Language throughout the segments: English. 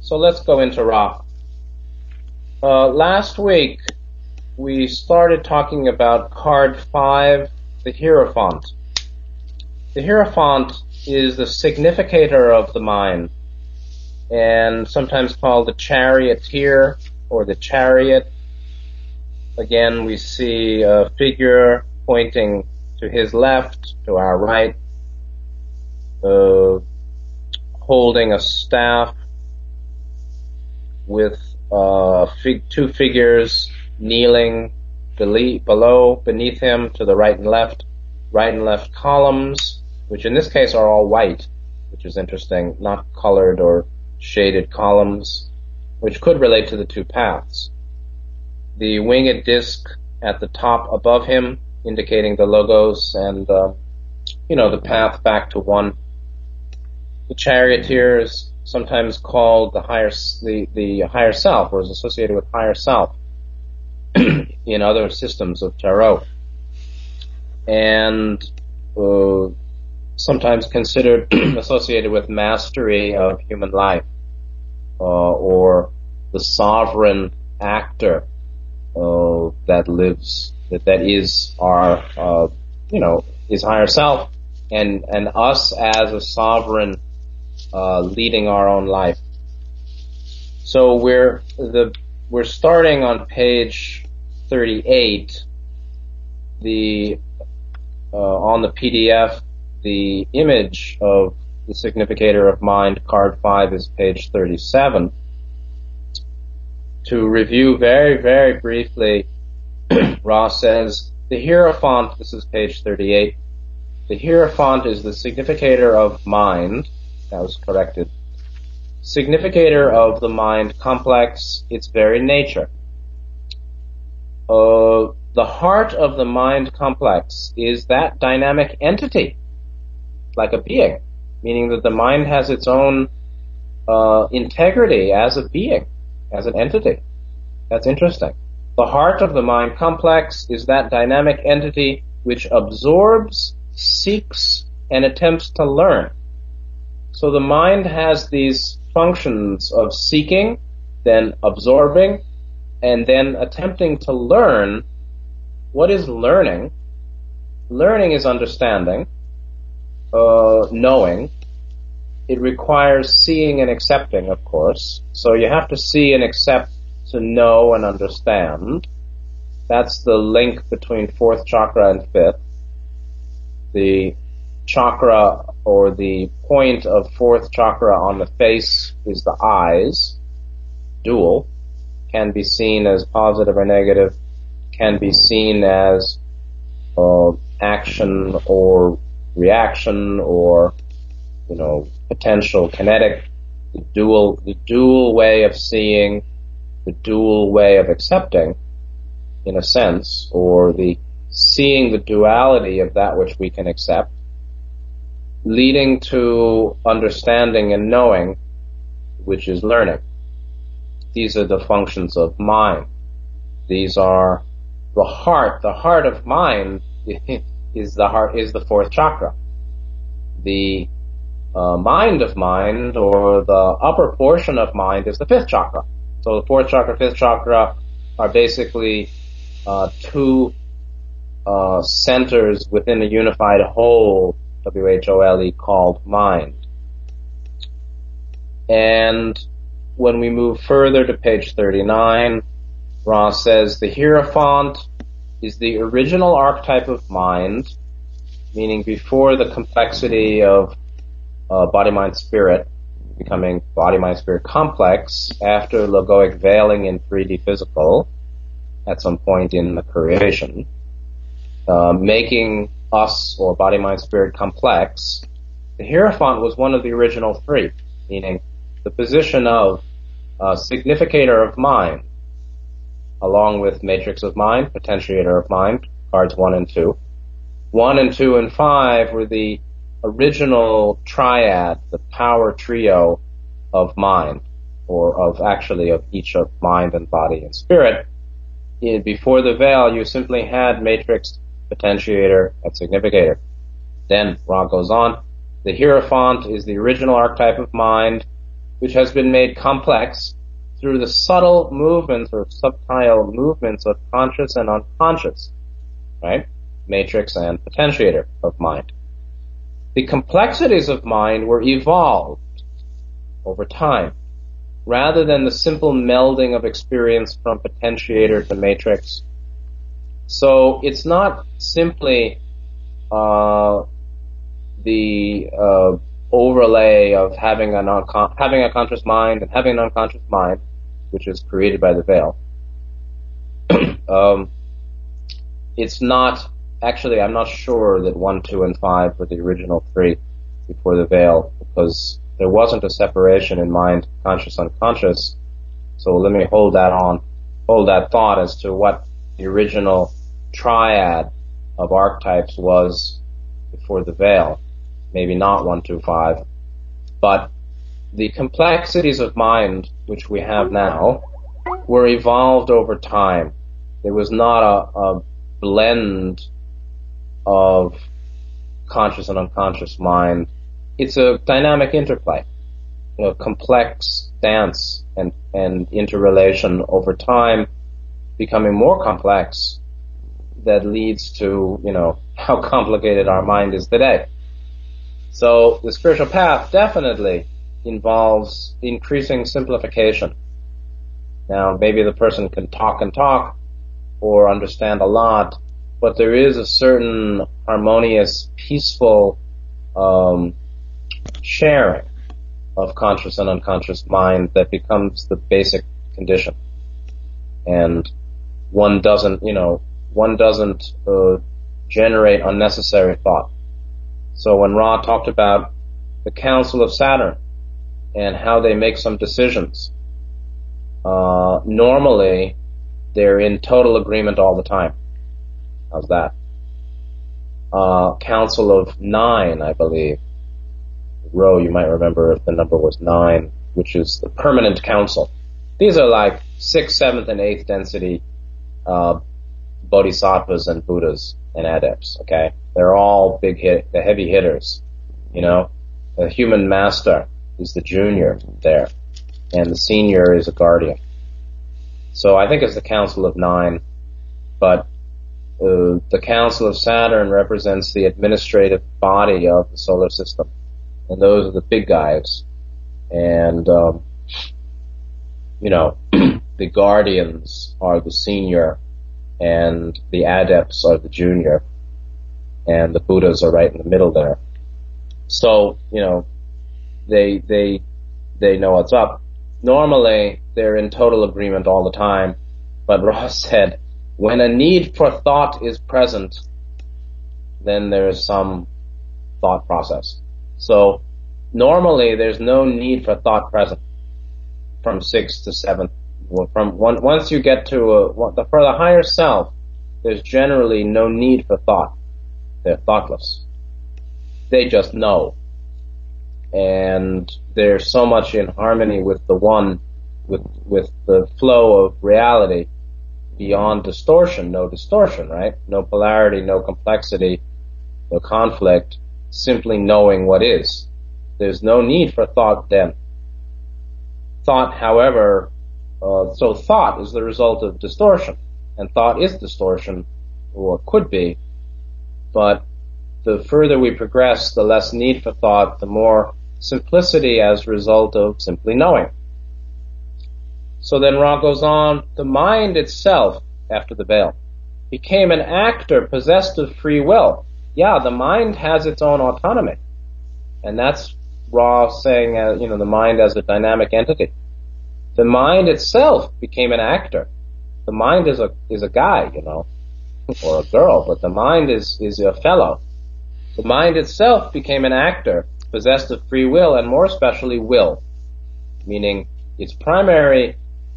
So let's go into Ra. Last week, we started talking about card 5, the Hierophant. The Hierophant is the significator of the mind, and sometimes called the charioteer or the chariot. Again, we see a figure pointing to his left, to our right, holding a staff with two figures kneeling beneath him, to the right and left columns, which in this case are all white, which is interesting, not colored or shaded columns, which could relate to the two paths. The winged disc at the top above him, indicating the logos and, the path back to one. The charioteer is sometimes called the higher self, or is associated with higher self in other systems of tarot, and sometimes considered associated with mastery of human life, or the sovereign actor that is our is higher self, and us as a sovereign leading our own life. So we're starting on page 38. On the PDF, the image of the significator of mind, card 5, is page 37. To review very, very briefly, Ra says, the Hierophant, this is page 38, the Hierophant is the significator of mind. That was corrected. Significator of the mind complex, its very nature. The heart of the mind complex is that dynamic entity, like a being, meaning that the mind has its own integrity as a being, as an entity. That's interesting. The heart of the mind complex is that dynamic entity which absorbs, seeks, and attempts to learn. So the mind has these functions of seeking, then absorbing, and then attempting to learn. What is learning? Learning is understanding, knowing. It requires seeing and accepting, of course. So you have to see and accept to know and understand. That's the link between fourth chakra and fifth. The chakra, or the point of fourth chakra on the face, is the eyes. Dual. Can be seen as positive or negative. Can be seen as action or reaction, or potential kinetic. The dual way of seeing, the dual way of accepting, in a sense, or the seeing the duality of that which we can accept, leading to understanding and knowing, which is learning. These are the functions of mind. These are the heart. The heart of mind is the fourth chakra. The mind of mind, or the upper portion of mind, is the fifth chakra. So the fourth chakra, fifth chakra are basically two centers within a unified whole, W-H-O-L-E, called mind. And when we move further to page 39, Ra says the Hierophant is the original archetype of mind, meaning before the complexity of body, mind, spirit, becoming body, mind, spirit complex, after logoic veiling in 3D physical, at some point in the creation, making us, or body, mind, spirit, complex. The Hierophant was one of the original three, meaning the position of significator of mind, along with matrix of mind, potentiator of mind, cards 1 and 2. 1 and 2 and 5 were the original triad, the power trio of mind, or of each of mind and body and spirit. Before the veil, you simply had matrix, potentiator, and significator. Then Ra goes on, the Hierophant is the original archetype of mind, which has been made complex through the subtle movements or subtile movements of conscious and unconscious, right? Matrix and potentiator of mind. The complexities of mind were evolved over time, rather than the simple melding of experience from potentiator to matrix. So it's not simply the overlay of having a conscious mind and having an unconscious mind, which is created by the veil. It's not, actually, I'm not sure that 1, 2, and 5 were the original 3 before the veil, because there wasn't a separation in mind, conscious, unconscious. So let me hold that thought as to what the original triad of archetypes was before the veil. Maybe not 1, 2, 5. But the complexities of mind, which we have now, were evolved over time. There was not a blend of conscious and unconscious mind. It's a dynamic interplay, a complex dance and interrelation over time, becoming more complex, that leads to, how complicated our mind is today. So the spiritual path definitely involves increasing simplification. Now, maybe the person can talk and talk or understand a lot, but there is a certain harmonious, peaceful sharing of conscious and unconscious mind that becomes the basic condition. And one doesn't generate unnecessary thought. So when Ra talked about the Council of Saturn and how they make some decisions, normally they're in total agreement all the time. How's that? Council of 9, I believe. Ro, you might remember if the number was 9, which is the permanent council. These are like 6th, 7th, and 8th density bodhisattvas and Buddhas and adepts, okay? They're all the heavy hitters, The human master is the junior there, and the senior is a guardian. So I think it's the Council of 9, but the Council of Saturn represents the administrative body of the solar system, and those are the big guys. And, the guardians are the senior, and the adepts are the junior, and the Buddhas are right in the middle there. So, they know what's up. Normally, they're in total agreement all the time, but Ross said, when a need for thought is present, then there's some thought process. So, normally, there's no need for thought present from 6th to 7th. Once you get to for the higher self, there's generally no need for thought. They're thoughtless. They just know. And they're so much in harmony with the one, with the flow of reality beyond distortion. No distortion, right? No polarity, no complexity, no conflict, simply knowing what is. There's no need for thought then. Thought, however, so thought is the result of distortion, and thought is distortion, or could be, but the further we progress, the less need for thought, the more simplicity as a result of simply knowing. So then Ra goes on, the mind itself, after the veil, became an actor possessed of free will. Yeah, the mind has its own autonomy, and that's Ra saying, the mind as a dynamic entity. The mind itself became an actor. The mind is a guy, or a girl, but the mind is a fellow. The mind itself became an actor, possessed of free will, and more especially will, meaning its primary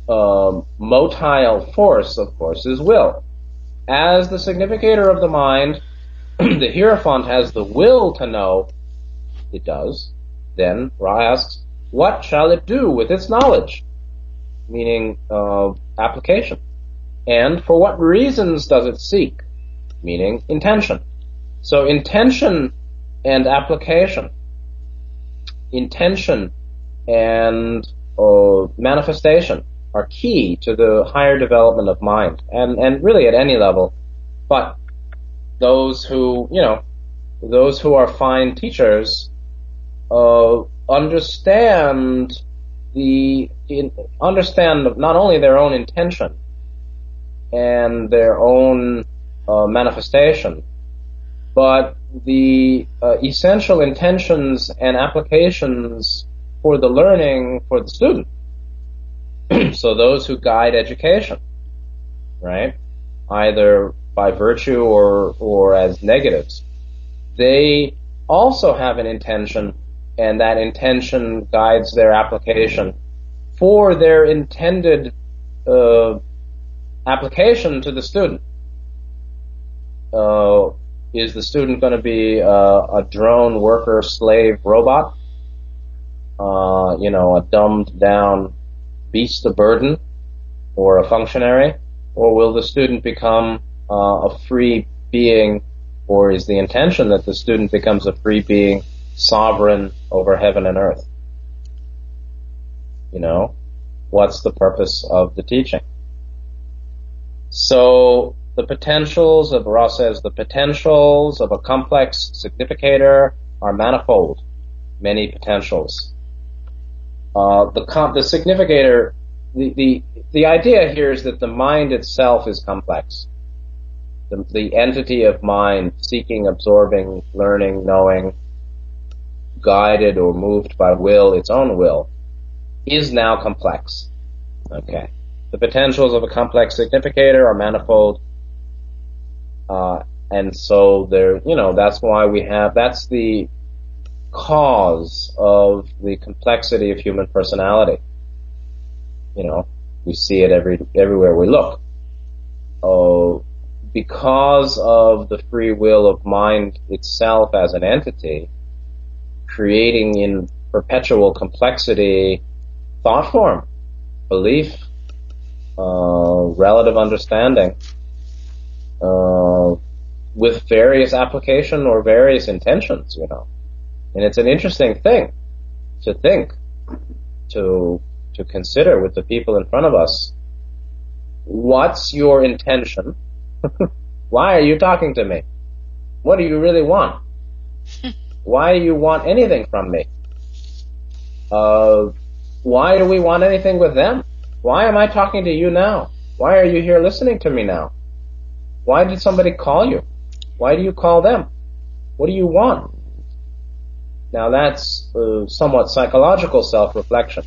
motile force, of course, is will. As the significator of the mind, the Hierophant has the will to know. It does. Then Ra asks, what shall it do with its knowledge? Meaning application. And for what reasons does it seek? Meaning intention. So intention and application. Intention and manifestation are key to the higher development of mind, and really at any level. But those who are fine teachers understand not only their own intention and their own manifestation, but the essential intentions and applications for the learning for the student. So those who guide education, right, either by virtue or as negatives, they also have an intention, and that intention guides their application for their intended application to the student. Is the student going to be a drone worker, slave, robot? A dumbed down beast of burden, or a functionary? Or will the student become a free being, or is the intention that the student becomes a free being, sovereign over heaven and earth? What's the purpose of the teaching? So the potentials of Ra says the potentials of a complex significator are manifold, many potentials. The significator, the idea here is that the mind itself is complex. The entity of mind, seeking, absorbing, learning, knowing, guided or moved by will, its own will, is now complex. Okay. The potentials of a complex significator are manifold. And so that's why that's the cause of the complexity of human personality. We see it everywhere we look. Because of the free will of mind itself as an entity, creating in perpetual complexity thought form, belief, relative understanding, with various application or various intentions, And it's an interesting thing to think, to consider with the people in front of us. What's your intention? Why are you talking to me? What do you really want? Why do you want anything from me? Why do we want anything with them? Why am I talking to you now? Why are you here listening to me now? Why did somebody call you? Why do you call them? What do you want? Now that's somewhat psychological self-reflection.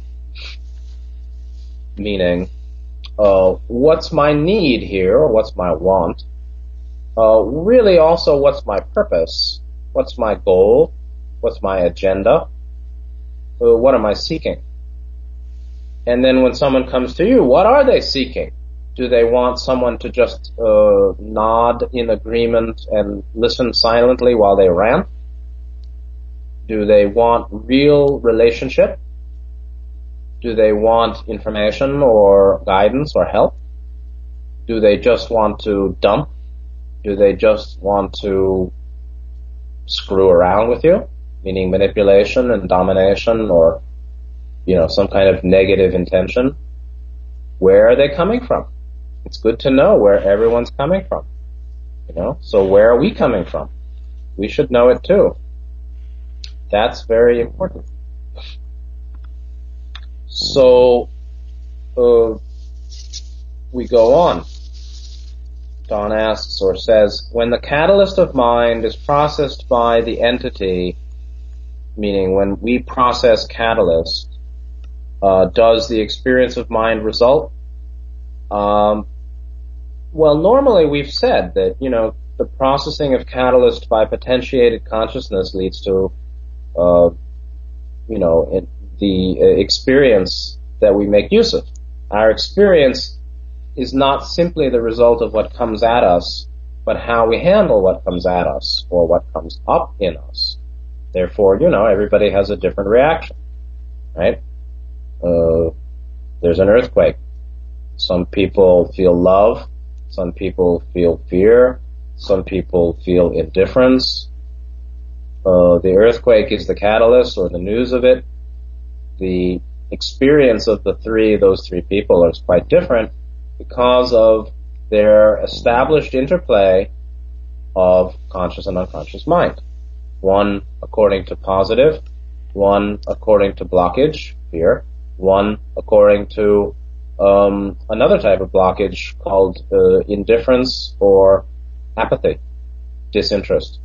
Meaning, what's my need here, or what's my want? Really also, what's my purpose? What's my goal? What's my agenda? What am I seeking? And then when someone comes to you, what are they seeking? Do they want someone to just nod in agreement and listen silently while they rant? Do they want real relationship? Do they want information or guidance or help? Do they just want to dump? Do they just want to screw around with you? Meaning manipulation and domination, or, some kind of negative intention? Where are they coming from? It's good to know where everyone's coming from. So where are we coming from? We should know it too. That's very important. So, we go on. Don asks or says, when the catalyst of mind is processed by the entity, meaning when we process catalyst, does the experience of mind result? Well, normally we've said that, the processing of catalyst by potentiated consciousness leads to, the experience that we make use of. Our experience is not simply the result of what comes at us, but how we handle what comes at us, or what comes up in us. Therefore, everybody has a different reaction, right? There's an earthquake. Some people feel love, some people feel fear, some people feel indifference. The earthquake is the catalyst, or the news of it. the experience of those three people is quite different because of their established interplay of conscious and unconscious mind. One according to positive, one according to blockage, fear, one according to another type of blockage called indifference or apathy, disinterest.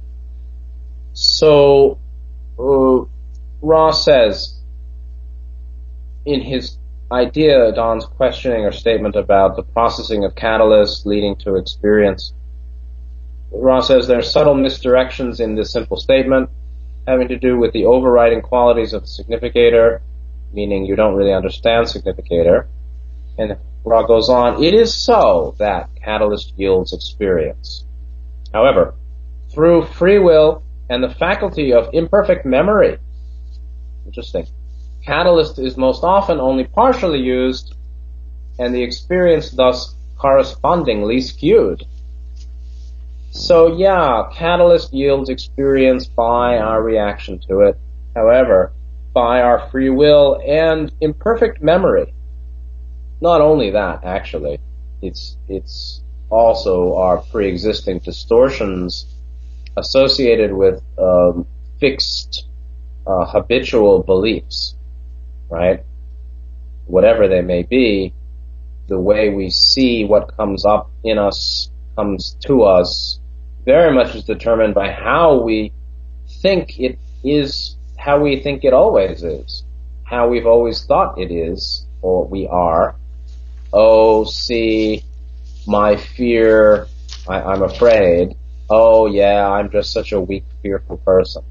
So Ross says in his idea, Don's questioning or statement about the processing of catalysts leading to experience, Ross says there are subtle misdirections in this simple statement having to do with the overriding qualities of the significator, meaning you don't really understand significator. And Ross goes on, it is so that catalyst yields experience. However, through free will and the faculty of imperfect memory, interesting, catalyst is most often only partially used and the experience thus correspondingly skewed. So yeah, catalyst yields experience by our reaction to it. However, by our free will and imperfect memory. Not only that, actually, it's also our pre-existing distortions associated with fixed habitual beliefs, right? Whatever they may be, the way we see what comes up in us, comes to us, very much is determined by how we think it is, how we think it always is, how we've always thought it is, or we are. Oh, see, my fear, I'm afraid. Oh, yeah, I'm just such a weak, fearful person.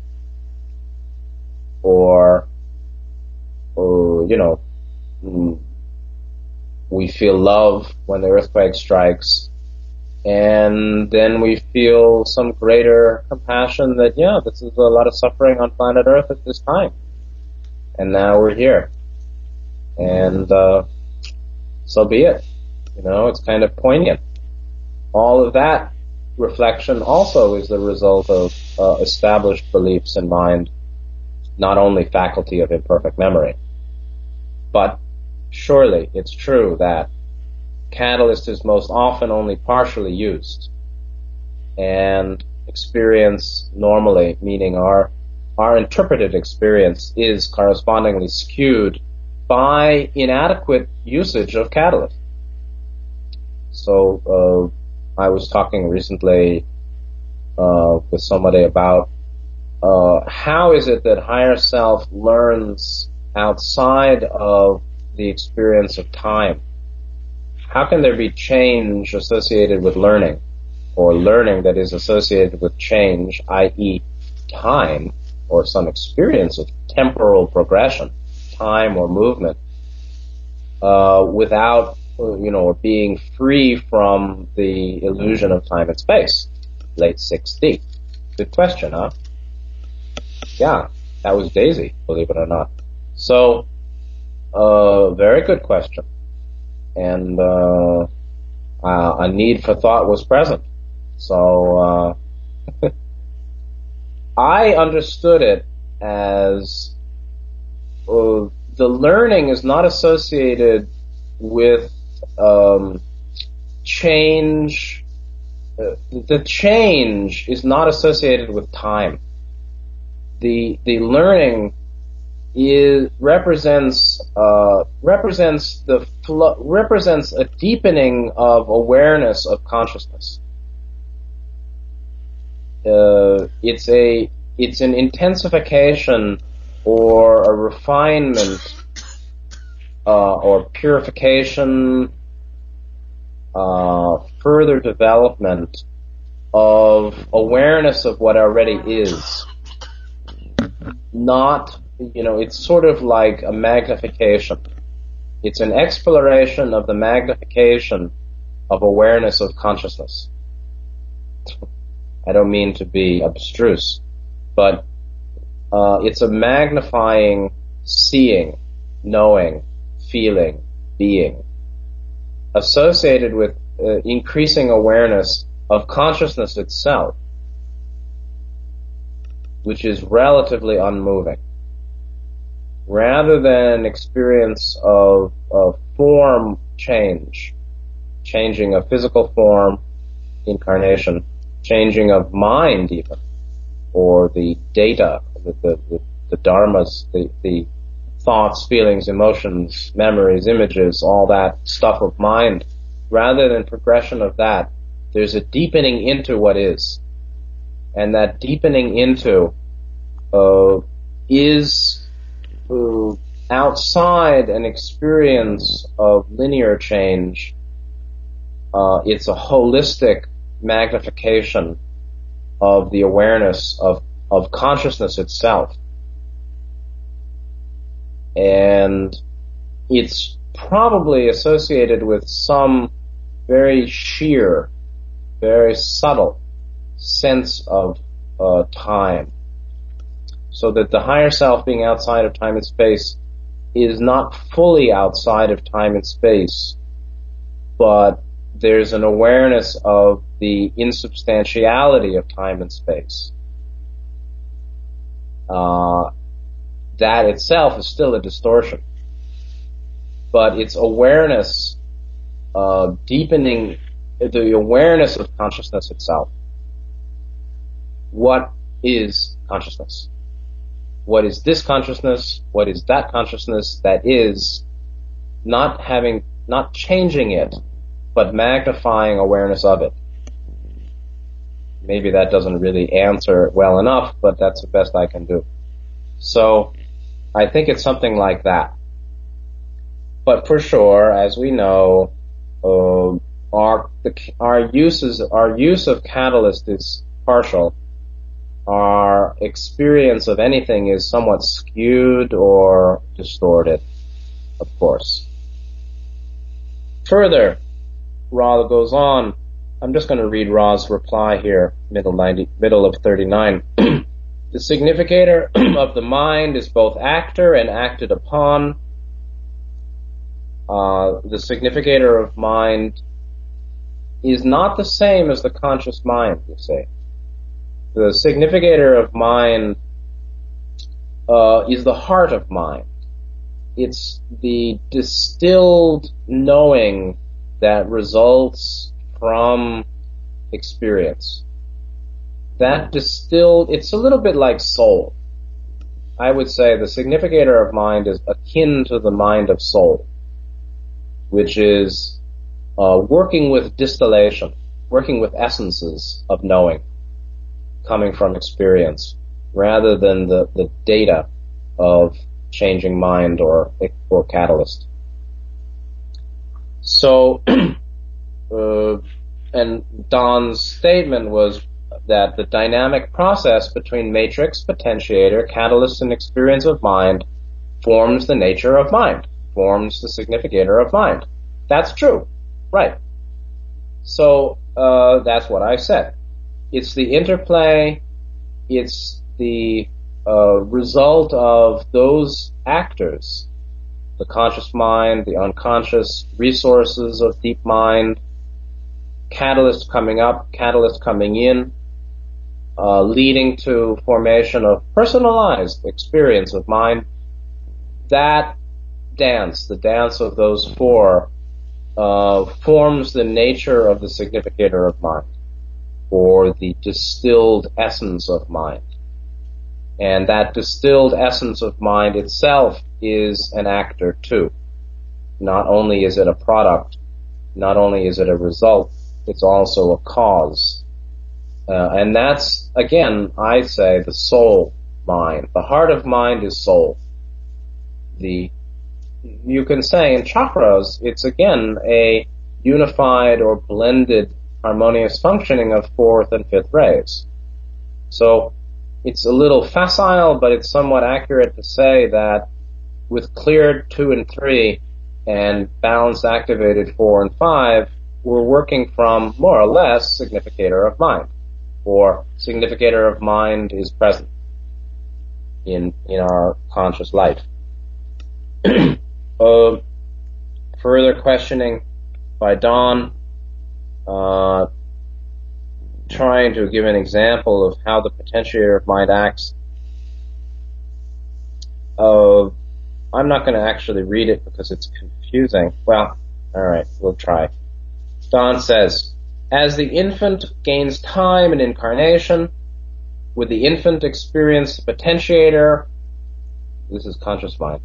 Or, we feel love when the earthquake strikes, and then we feel some greater compassion that, yeah, this is a lot of suffering on planet Earth at this time. And now we're here. And so be it. It's kind of poignant. All of that reflection also is the result of established beliefs in mind, not only faculty of imperfect memory. But surely it's true that catalyst is most often only partially used, and experience normally, meaning our interpreted experience, is correspondingly skewed by inadequate usage of catalyst. So I was talking recently with somebody about how is it that higher self learns outside of the experience of time? How can there be change associated with learning, or learning that is associated with change, i.e. time, or some experience of temporal progression, time or movement, without, or being free from the illusion of time and space? Late 6D. Good question, huh? Yeah, that was Daisy, believe it or not. So, very good question. And a need for thought was present. So I understood it as the learning is not associated with change. The change is not associated with time. The learning represents a deepening of awareness of consciousness. It's an intensification or a refinement or purification, further development of awareness of what already is. Not, it's sort of like a magnification. It's an exploration of the magnification of awareness of consciousness. I don't mean to be abstruse, but it's a magnifying, seeing, knowing, feeling, being, associated with increasing awareness of consciousness itself, which is relatively unmoving. rather than experience of form change, changing of physical form, incarnation, changing of mind even, or the data, the dharmas, the thoughts, feelings, emotions, memories, images, all that stuff of mind, rather than progression of that, there's a deepening into what is. And that deepening into is outside an experience of linear change. It's a holistic magnification of the awareness of consciousness itself. And it's probably associated with some very sheer, very subtle sense of time. So that the higher self being outside of time and space is not fully outside of time and space, but there's an awareness of the insubstantiality of time and space. That itself is still a distortion. But it's awareness, deepening the awareness of consciousness itself. What is consciousness? What is this consciousness? What is that consciousness? That is not changing it, but magnifying awareness of it. Maybe that doesn't really answer it well enough, but that's the best I can do. So I think it's something like that. But for sure, as we know, our use of catalyst is partial. Our experience of anything is somewhat skewed or distorted, of course. Further, Ra goes on. I'm just going to read Ra's reply here, middle of 39. The significator of the mind is both actor and acted upon. The significator of mind is not the same as the conscious mind, you say. The significator of mind is the heart of mind. It's the distilled knowing that results from experience. That distilled, it's a little bit like soul. I would say the significator of mind is akin to the mind of soul, which is working with distillation, working with essences of knowing coming from experience, rather than the data of changing mind or catalyst. So, and Don's statement was that the dynamic process between matrix, potentiator, catalyst, and experience of mind forms the nature of mind, forms the significator of mind. That's true. Right. So, that's what I said. It's the interplay, it's the result of those actors, the conscious mind, the unconscious resources of deep mind, catalyst coming up, catalyst coming in, leading to formation of personalized experience of mind. That dance, the dance of those four, forms the nature of the significator of mind, or the distilled essence of mind. And that distilled essence of mind itself is an actor too. Not only is it a product, not only is it a result, it's also a cause. And that's, again, I say, the soul mind. The heart of mind is soul. You can say in chakras, it's again a unified or blended harmonious functioning of fourth and fifth rays. So it's a little facile, but it's somewhat accurate to say that with cleared 2 and 3 and balanced activated 4 and 5, we're working from more or less significator of mind, or significator of mind is present in our conscious life. Further questioning by Don, trying to give an example of how the potentiator of mind acts. I'm not going to actually read it because it's confusing. Well, alright, we'll try. Don says, as the infant gains time and incarnation, would the infant experience the potentiator? This is conscious mind.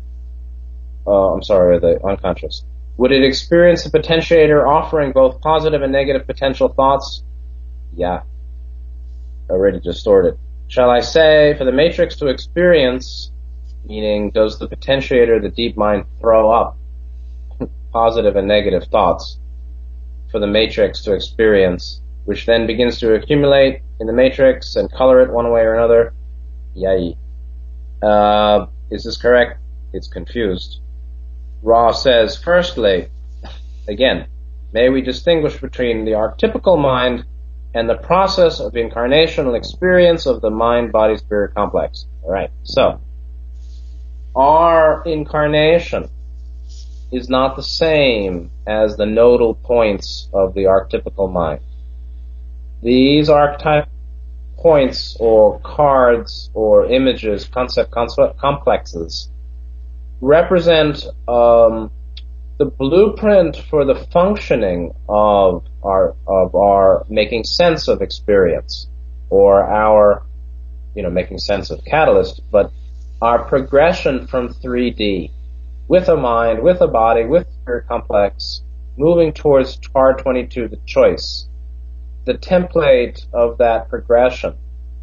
The unconscious. Would it experience the potentiator offering both positive and negative potential thoughts? Yeah. Already distorted. Shall I say, for the matrix to experience, meaning does the potentiator, the deep mind, throw up positive and negative thoughts for the matrix to experience, which then begins to accumulate in the matrix and color it one way or another? Yay. Is this correct? It's confused. Ra says, firstly, again, may we distinguish between the archetypical mind and the process of incarnational experience of the mind-body-spirit complex. Alright, so, our incarnation is not the same as the nodal points of the archetypical mind. These archetype points or cards or images, concept complexes, represent the blueprint for the functioning of our making sense of experience, or our making sense of catalyst, but our progression from 3D with a mind, with a body, with spirit complex, moving towards TAR 22, the choice. The template of that progression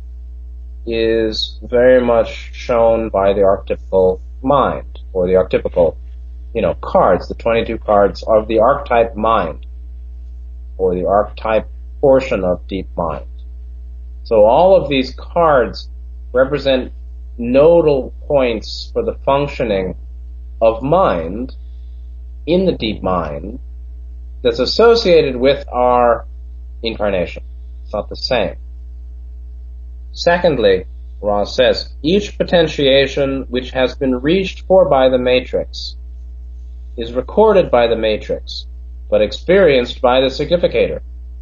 is very much shown by the archetypical mind, or the archetypical, cards, the 22 cards of the archetype mind, or the archetype portion of deep mind. So all of these cards represent nodal points for the functioning of mind in the deep mind that's associated with our incarnation. It's not the same. Secondly, Ross says, each potentiation which has been reached for by the matrix is recorded by the matrix, but experienced by the significator.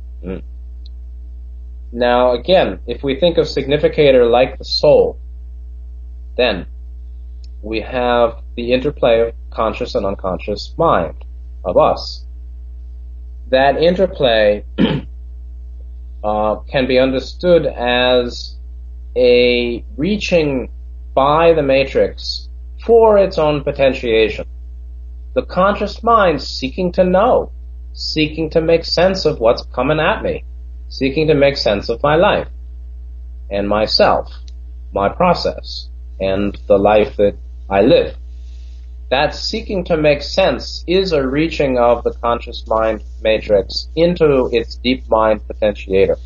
Now again, if we think of significator like the soul, then we have the interplay of conscious and unconscious mind of us. That interplay can be understood as a reaching by the matrix for its own potentiation. The conscious mind seeking to know, seeking to make sense of what's coming at me, seeking to make sense of my life and myself, my process, and the life that I live. That seeking to make sense is a reaching of the conscious mind matrix into its deep mind potentiator.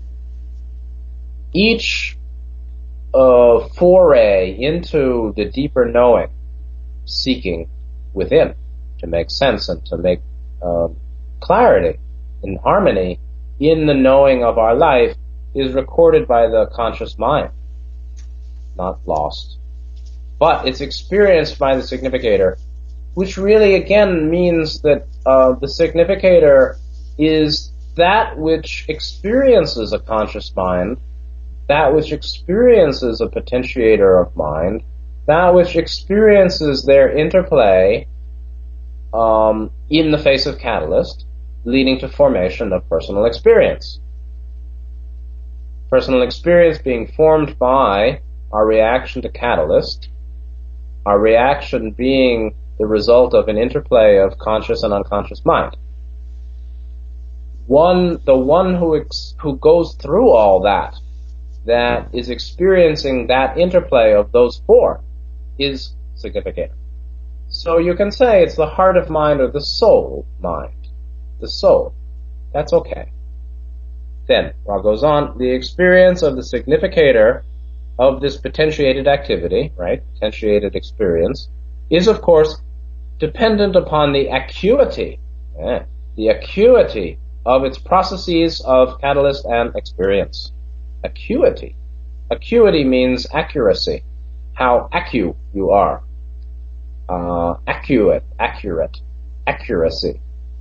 Each foray into the deeper knowing, seeking within to make sense and to make clarity and harmony in the knowing of our life, is recorded by the conscious mind, not lost. But it's experienced by the significator, which really again means that the significator is that which experiences a conscious mind, that which experiences a potentiator of mind, that which experiences their interplay in the face of catalyst, leading to formation of personal experience. Personal experience being formed by our reaction to catalyst, our reaction being the result of an interplay of conscious and unconscious mind. The one who goes through all that is experiencing that interplay of those four, is significator. So you can say it's the heart of mind or the soul mind. The soul. That's okay. Then, Ra goes on, the experience of the significator of this potentiated activity, right, potentiated experience, is of course dependent upon the acuity of its processes of catalyst and experience. Acuity. Acuity means accuracy. How acu you are. Accurate, accuracy.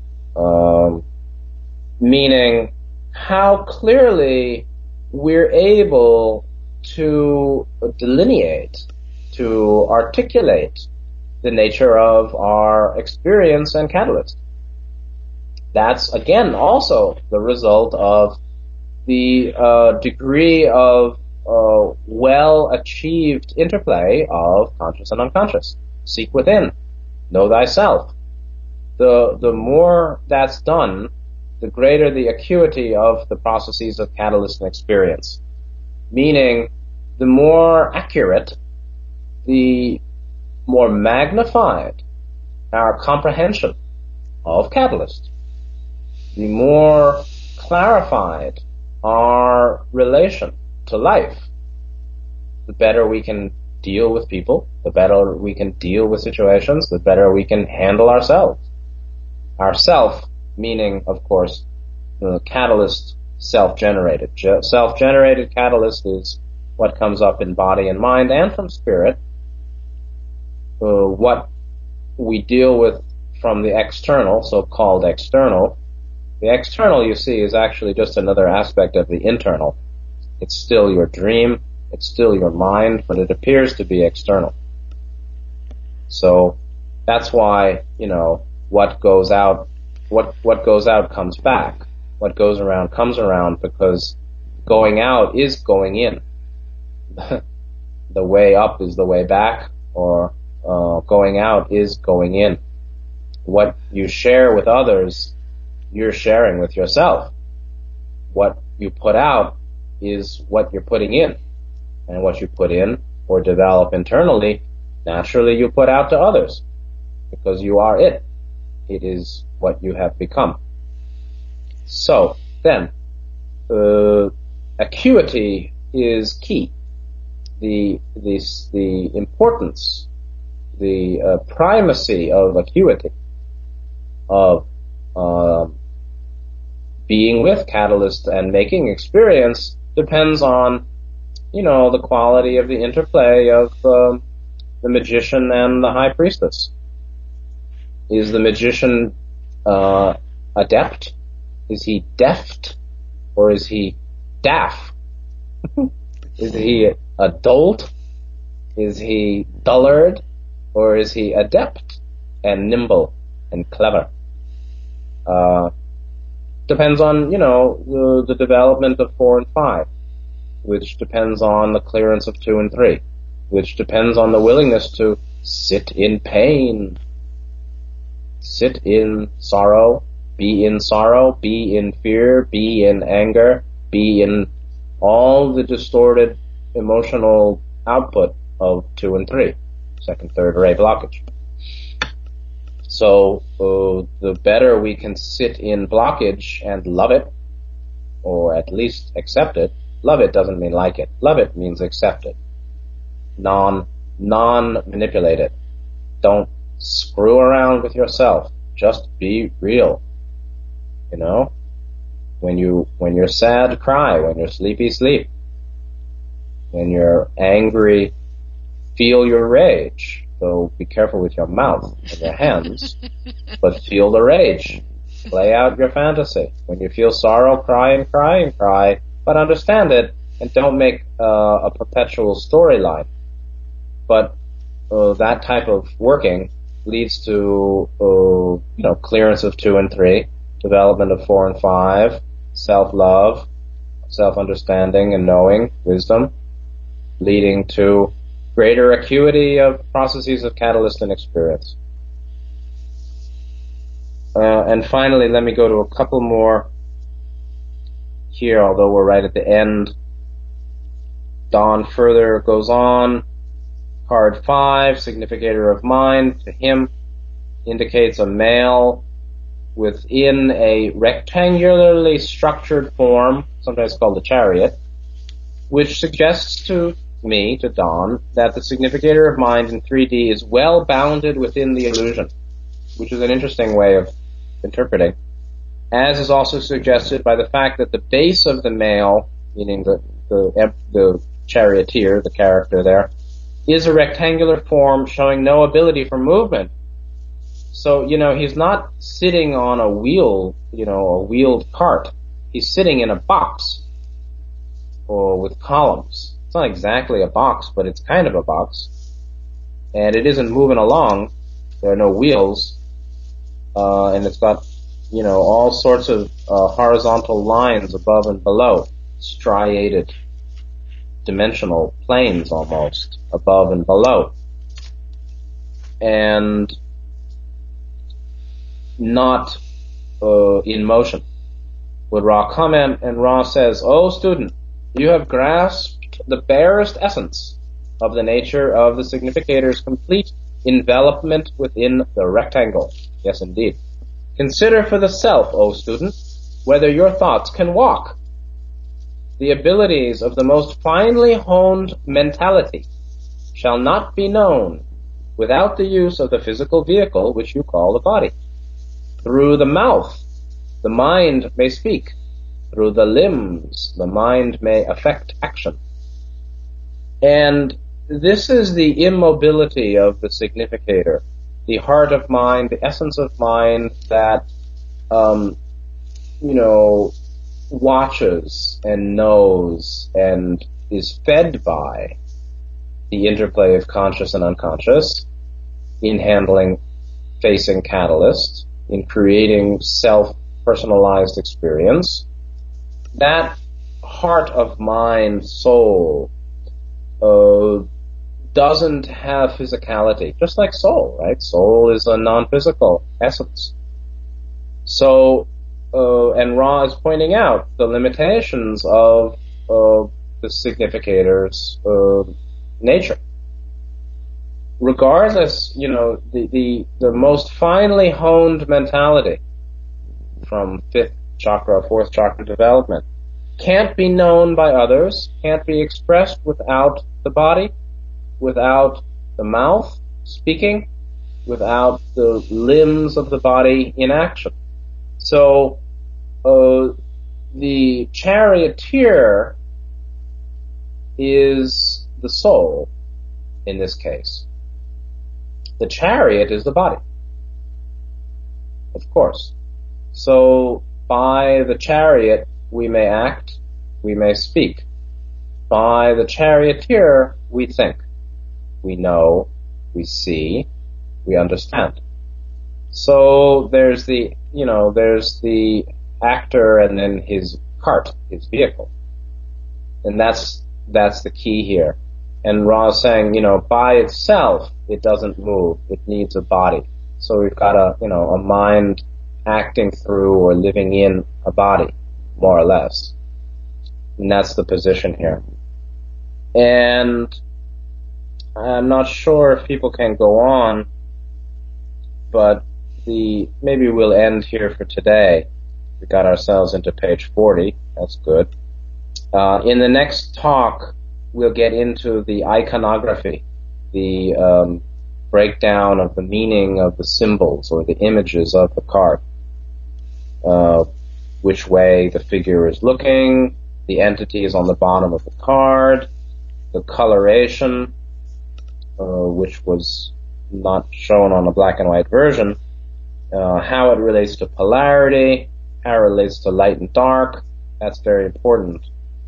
Meaning how clearly we're able to delineate, to articulate the nature of our experience and catalyst. That's, again, also the result of the degree of well-achieved interplay of conscious and unconscious. Seek within. Know thyself. The more that's done, the greater the acuity of the processes of catalyst and experience. Meaning, the more accurate, the more magnified our comprehension of catalyst, the more clarified our relation to life, the better we can deal with people, the better we can deal with situations, the better we can handle ourselves. Ourself, meaning, of course, the catalyst self-generated. Self-generated catalyst is what comes up in body and mind and from spirit. What we deal with from the external, so-called external. The external, you see, is actually just another aspect of the internal. It's still your dream, it's still your mind, but it appears to be external. So that's why, what goes out comes back. What goes around comes around, because going out is going in. The way up is the way back, or going out is going in. What you share with others, you're sharing with yourself. What you put out is what you're putting in. And what you put in or develop internally, naturally you put out to others. Because you are it. It is what you have become. So, then, acuity is key. The importance, the primacy of acuity, of being with catalyst and making experience depends on, the quality of the interplay of the magician and the high priestess. Is the magician adept? Is he deft? Or is he daft? Is he a dolt? Is he dullard? Or is he adept and nimble and clever? Depends on, the development of 4 and 5, which depends on the clearance of 2 and 3, which depends on the willingness to sit in pain, sit in sorrow, be in fear, be in anger, be in all the distorted emotional output of 2 and 3, second, third ray blockage. So the better we can sit in blockage and love it, or at least accept it. Love it doesn't mean like it. Love it means accept it. Non-manipulate it. Don't screw around with yourself. Just be real. When you're sad, cry. When you're sleepy, sleep. When you're angry, feel your rage. So be careful with your mouth and your hands, but feel the rage. Play out your fantasy. When you feel sorrow, cry and cry and cry, but understand it and don't make a perpetual storyline. But that type of working leads to clearance of 2 and 3, development of 4 and 5, self-love, self-understanding and knowing, wisdom, leading to greater acuity of processes of catalyst and experience. And finally, let me go to a couple more here, although we're right at the end. Dawn further goes on. Card 5, significator of mind, to him, indicates a male within a rectangularly structured form, sometimes called a chariot, which suggests to me, to Dawn, that the significator of mind in 3D is well bounded within the illusion, which is an interesting way of interpreting, as is also suggested by the fact that the base of the male, meaning the charioteer, the character there, is a rectangular form showing no ability for movement. So, he's not sitting on a wheel, a wheeled cart. He's sitting in a box, or with columns. It's not exactly a box, but it's kind of a box. and it isn't moving along. There are no wheels, and it's got, all sorts of horizontal lines above and below, striated dimensional planes almost above and below, and not in motion. Would Ra comment, and Ra says, "Oh, student, you have grasped the barest essence of the nature of the significator's complete envelopment within the rectangle." Yes, indeed. "Consider for the self, O student, whether your thoughts can walk. The abilities of the most finely honed mentality shall not be known without the use of the physical vehicle which you call the body. Through the mouth, the mind may speak. Through the limbs, the mind may affect action." And this is the immobility of the significator, the heart of mind, the essence of mind that, watches and knows and is fed by the interplay of conscious and unconscious in handling, facing catalyst, in creating self-personalized experience. That heart of mind, soul, doesn't have physicality, just like soul, right? Soul is a non-physical essence. So, and Ra is pointing out the limitations of the significator's nature. Regardless, the most finely honed mentality from fifth chakra, fourth chakra development can't be known by others, can't be expressed without the body, without the mouth speaking, without the limbs of the body in action. So, the charioteer is the soul in this case. The chariot is the body, of course. So, by the chariot, we may act, we may speak. By the charioteer, we think, we know, we see, we understand. So there's the actor and then his cart, his vehicle. And that's the key here. And Ra is saying, by itself, it doesn't move. It needs a body. So we've got a mind acting through or living in a body, more or less. And that's the position here. And I'm not sure if people can go on, but maybe we'll end here for today. We got ourselves into page 40. That's good. In the next talk, we'll get into the iconography, the breakdown of the meaning of the symbols or the images of the card. Which way the figure is looking, the entity is on the bottom of the card, the coloration, which was not shown on the black and white version, how it relates to polarity, how it relates to light and dark. That's very important.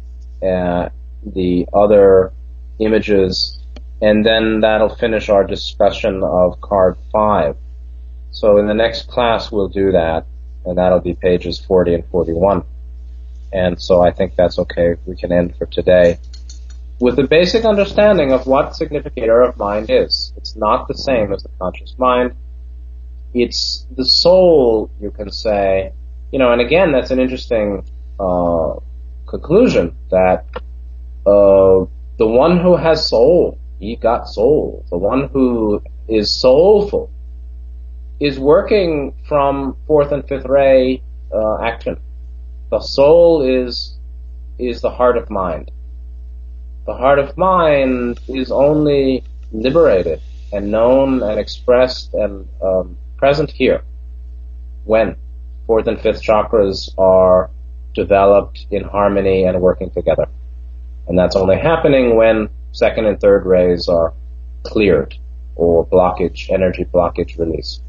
The other images, and then that'll finish our discussion of card 5. So in the next class we'll do that, and that'll be pages 40 and 41. And so I think that's okay. We can end for today with the basic understanding of what significator of mind is. It's not the same as the conscious mind. It's the soul, you can say. And again, that's an interesting conclusion, that the one who has soul, he got soul. The one who is soulful is working from fourth and fifth ray action. The soul is the heart of mind. The heart of mind is only liberated and known and expressed and present here when fourth and fifth chakras are developed in harmony and working together. And that's only happening when second and third rays are cleared or blockage, energy blockage released.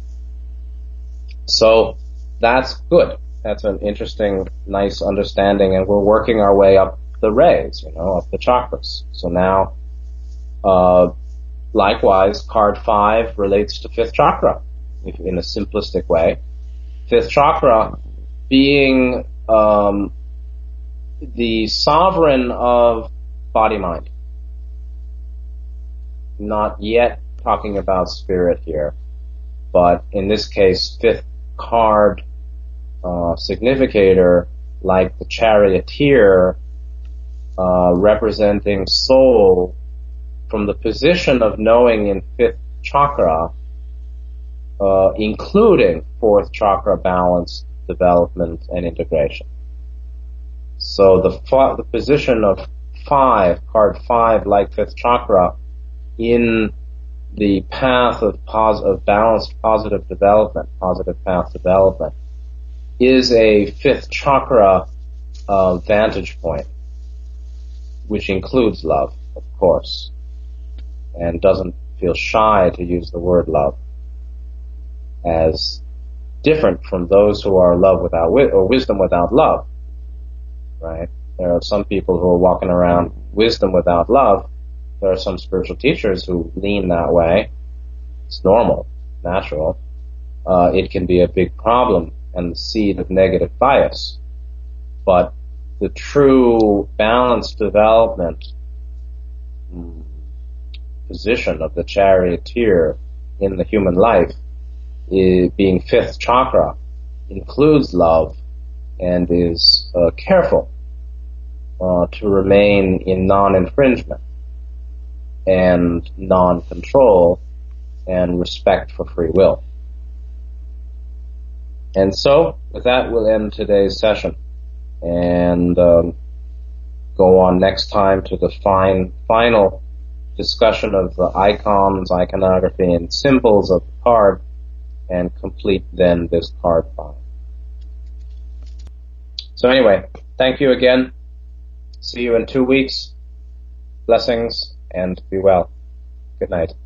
So that's good. That's an interesting, nice understanding, and we're working our way up the rays, up the chakras. So now likewise, card 5 relates to fifth chakra in a simplistic way. Fifth chakra being the sovereign of body-mind. Not yet talking about spirit here, but in this case, fifth card significator, like the charioteer, representing soul from the position of knowing in fifth chakra, including fourth chakra balance, development, and integration. So the position of 5, card 5, like fifth chakra, in the path of balanced positive development, positive path development, is a fifth chakra vantage point, which includes love, of course, and doesn't feel shy to use the word love, as different from those who are love without or wisdom without love, right? There are some people who are walking around wisdom without love. There are some spiritual teachers who lean that way. It's normal, natural. It can be a big problem and the seed of negative bias. But the true balanced development position of the charioteer in the human life, being fifth chakra, includes love and is careful to remain in non-infringement and non-control and respect for free will. And so, with that, we'll end today's session and go on next time to the final discussion of the icons, iconography, and symbols of the card, and complete then this card 5. So anyway, thank you again. See you in 2 weeks. Blessings, and be well. Good night.